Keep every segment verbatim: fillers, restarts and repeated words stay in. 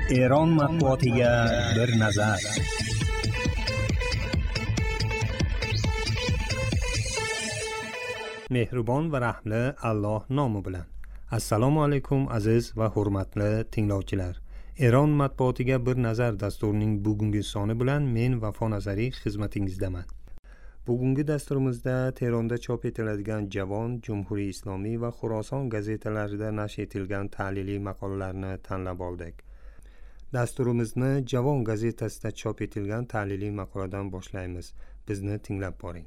Eron matbuotiga bir nazar. Mehribon va rahmli Alloh nomi bilan. Assalomu alaykum aziz va hurmatli tinglovchilar. Eron matbuotiga bir nazar dasturining bugungi soni bilan men Vafo Nazariy xizmatingizdaman. Bugungi dasturimizda Tehronda chop etiladigan Javon, Jumhuriy Islomiy va Xuroson gazetalarida nashr etilgan tahliliy maqolalarni tanlab oldik. Dasturimizni Javon gazetasida chop etilgan tahliliy maqoladan boshlaymiz. Bizni tinglab boring.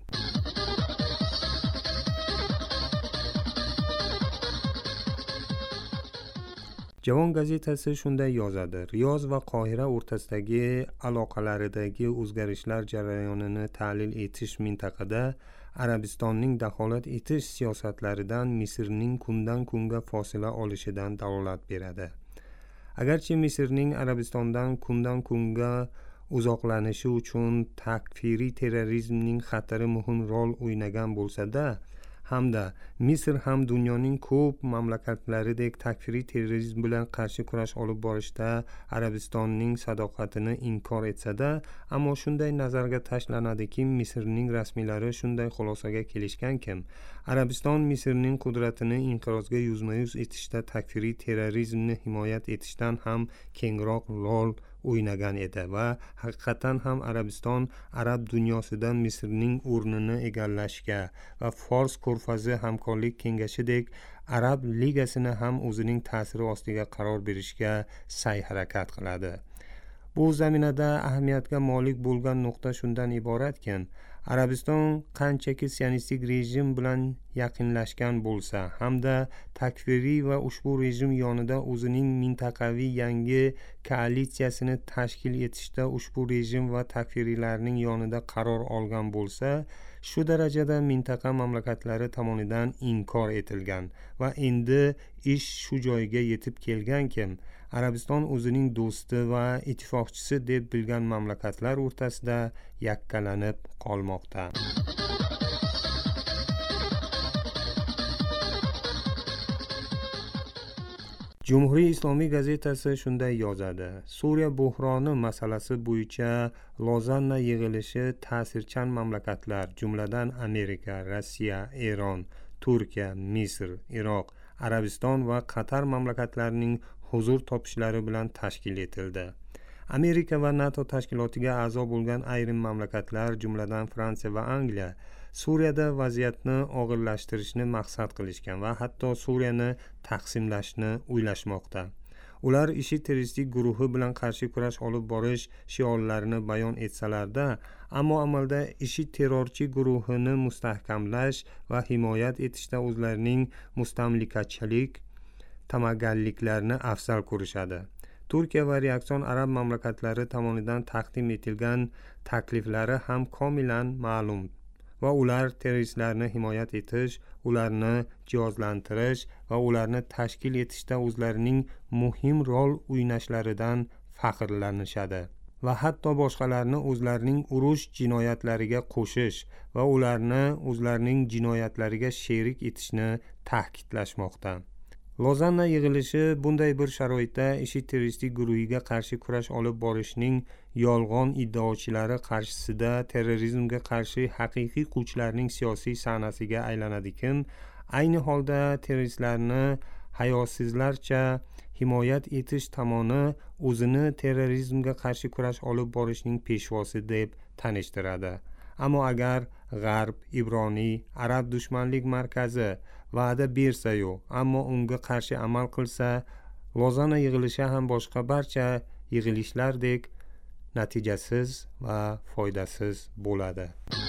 Javon gazetasi shunday yozadi: Riyoz va Qohira o'rtasidagi aloqalaridagi o'zgarishlar jarayonini tahlil etish mintaqada Arabistonning daholat etish siyosatlaridan Misrning kundan kunga fosila olishidan dalolat beradi. Agarchi Misrning Arabistondan kundan kunga uzoqlanishi uchun takfiriy terrorizmning xatari muhim rol o'ynagan bo'lsa-da, hamda Misr ham dunyoning ko'p mamlakatlaridek takfiriy terrorizm bilan qarshi kurash olib borishda Arabistonning sadoqatini inkor etsa-da, ammo shunday nazarga tashlanadiki, Misrning rasmiylari shunday xulosaga kelishganki, Arabiston Misrning qudratini inqirozga yuzma-yuz etishda takfiriy terrorizmni himoyat etishdan ham kengroq rol o'ynagan edi va haqiqatan ham Arabiston arab dunyosida Misrning o'rnini egallashga va Fors ko'rfazi hamkorlik kengashidek Arab ligasini ham o'zining ta'siri ostiga qaror berishga sa'y-harakat qiladi. Bu zaminada ahamiyatga molik bo'lgan nuqta shundan iboratki, Arabiston qanchaki sionistik rejim bilan yaqinlashgan bo'lsa hamda takfiriy va ushbu rejim yonida o'zining mintaqaviy yangi koalitsiyasini tashkil etishda ushbu rejim va takfiriylarning yonida qaror olgan bo'lsa, shu darajada mintaqa mamlakatlari tomonidan inkor etilgan va endi ish shu joyga yetib kelganki, Arabiston o'zining do'sti va ittifoqchisi deb bilgan mamlakatlar o'rtasida yakkalanib qolmoqda. Jumhuriy Islomiy gazetasi shunday yozadi: Suriya buhroni masalasi bo'yicha Lozanna yig'ilishi ta'sirchan mamlakatlar, jumladan Amerika, Rossiya, Eron, Turkiya, Misr, Iroq, Arabiston va Qatar mamlakatlarining huzur topishlari bilan tashkil etildi. Amerika va NATO tashkilotiga a'zo bo'lgan ayrim mamlakatlar, jumladan Fransiya va Angliya, Suriyada vaziyatni og'irlashtirishni maqsad qilishgan va hatto Suriyani taqsimlashni o'ylashmoqda. Ular IShID terroristik guruhi bilan qarshi kurash olib borish shiorlarini bayon etsalarda, ammo amalda IShID terrorchi guruhini mustahkamlash va himoyat etishda o'zlarining mustamlikachilik tamagganliklarini afzal ko'rishadi. Turkiya va reaksion arab mamlakatlari tomonidan taqdim etilgan takliflari ham komilan ma'lum va ular terroristlarni himoyat etish, ularni jihozlantirish va ularni tashkil etishda o'zlarining muhim rol o'ynashlaridan faxrlanishadi va hatto boshqalarni o'zlarining urush jinoyatlariga qo'shish va ularni o'zlarining jinoyatlariga sherik etishni ta'kidlashmoqda. Lozanna yig'ilishi bunday bir sharoitda IShID terroristik guruhiga qarshi kurash olib borishning yolg'on iddaochilari qarshisida terrorizmga qarshi haqiqiy kuchlarning siyosiy sahnasiga aylanadiki, ayni holda terroristlarni hayosizlarcha himoyat etish tomoni o'zini terrorizmga qarshi kurash olib borishning peshvosi deb tanishtiradi. Ammo agar G'arb, Ibroniy, Arab dushmanlik markazi va'da bersa-yu, ammo unga qarshi amal qilsa, Lozanna yig'ilishi ham boshqa barcha yig'ilishlardek natijasiz va foydasiz bo'ladi.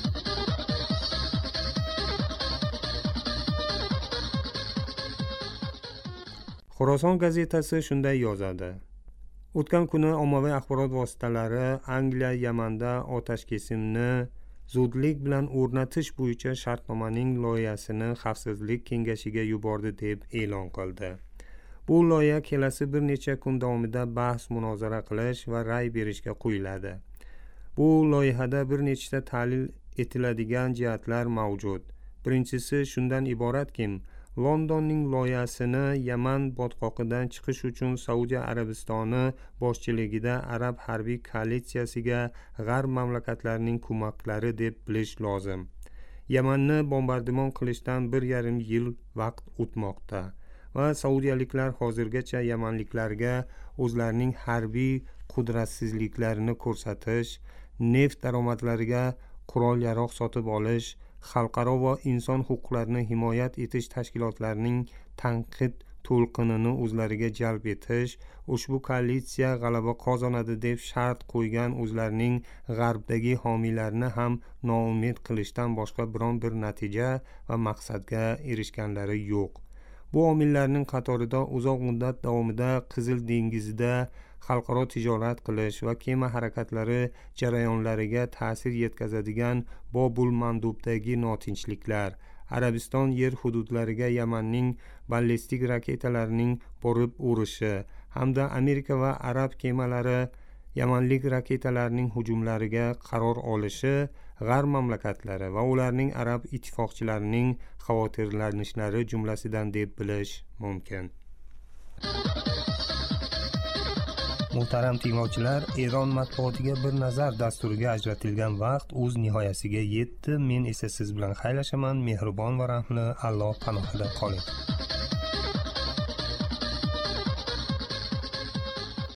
Xuroson gazetasi shunday yozadi: O'tgan kuni ommaviy axborot vositalari Angliya Yamanda otashkesimni zudlik bilan o'rnatish bo'yicha shartnomaning loyihasini Xavfsizlik kengashiga yubordi deb e'lon qildi. Bu loyiha kelasi bir necha kun davomida bahs-munozara qilish va ra'y berishga qo'yiladi. Bu loyihada bir nechta tahlil etiladigan jihatlar mavjud. Birinchisi shundan iboratki, Londonning loyihasini Yaman botqoqidan chiqish uchun Saudiya Arabistoni boshchiligida arab harbiy koalitsiyasiga g'arb mamlakatlarining ko'maklari deb bilish lozim. Yamanni bombardimon qilishdan bir yarim yil vaqt o'tmoqda va saudiyaliklar hozirgacha yamanliklarga o'zlarining harbiy qudratsizliklarini ko'rsatish, neft daromadlariga qurol-yarog' sotib olish, xalqaro va inson huquqlarini himoya etish tashkilotlarining tanqid to'lqinini o'zlariga jalb etish, ushbu koalitsiya g'alaba qozonadi deb shart qo'ygan o'zlarining g'arbdagi homiylarini ham noumid qilishdan boshqa biron bir natija va maqsadga erishganlari yo'q. Bu omillarning qatorida uzoq muddat davomida Qizil dengizida xalqaro tijorat qilish va kema harakatlari jarayonlariga ta'sir yetkazadigan Bobul mandubdagi notinchliklar, Arabiston yer hududlariga Yamanning ballistik raketalarining borib urishi hamda Amerika va arab kemalari yamanlik raketalarning hujumlariga qaror olishi g'arb mamlakatlari va ularning arab ittifoqchilarining xavotirlanishlari jumlasidan deb bilish mumkin. Muhtaram tinglovchilar, Eron matbuotiga bir nazar dasturiga ajratilgan vaqt o'z nihoyasiga yetdi. Men esa siz bilan xayrlashaman. Mehribon va rahmli Alloh panohida qoling.